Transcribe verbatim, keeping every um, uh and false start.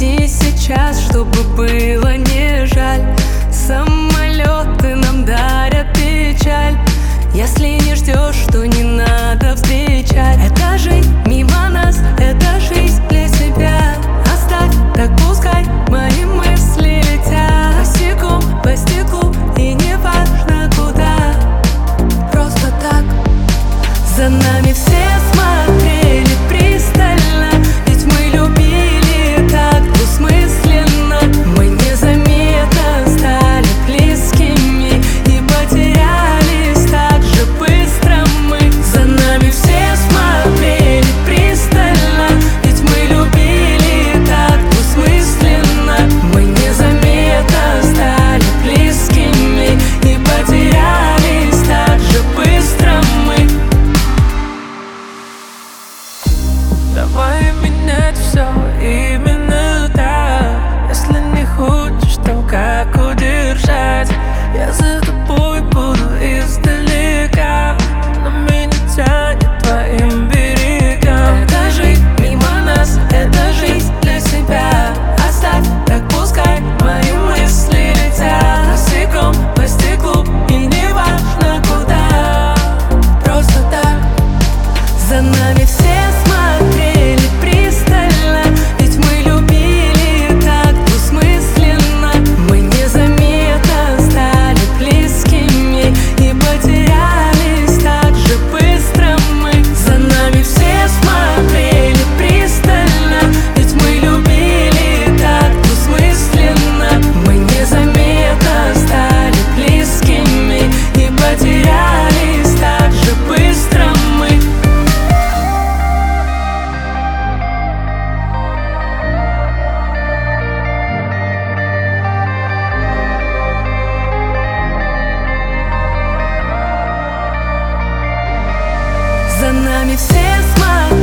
Лети сейчас, чтобы было не жаль. Самолеты нам дарят печаль. Если не ждешь, то не надо встречать. Это жизнь мимо нас, это жизнь для себя. Оставь, так пускай мои мысли летят босиком по стеклу, и не важно куда. Просто так. За нами все смотрели пристально, ведь мы любили так двусмысленно. Мы незаметно стали близкими и потерялись так же быстро мы. За нами все смотрели пристально, ведь мы любили так двусмысленно. Мы незаметно стали близкими и потерялись так же быстро мы. Давай менять все именно так. Если не хочешь, то как удержать? Я за тобой буду издалека, но меня тянет твоим берегам. Это жизнь мимо нас, это жизнь для себя. Оставь, так пускай мои мысли летят босиком по стеклу, и не важно куда. Просто так. За нами все смотрели пристально, ведь мы любили так двусмысленно. Мы незаметно стали близкими и потерялись так же быстро мы. За нами все смотрели пристально, ведь мы любили так двусмысленно. Мы незаметно стали близкими и потерялись так же быстро мы. За нами все смотрели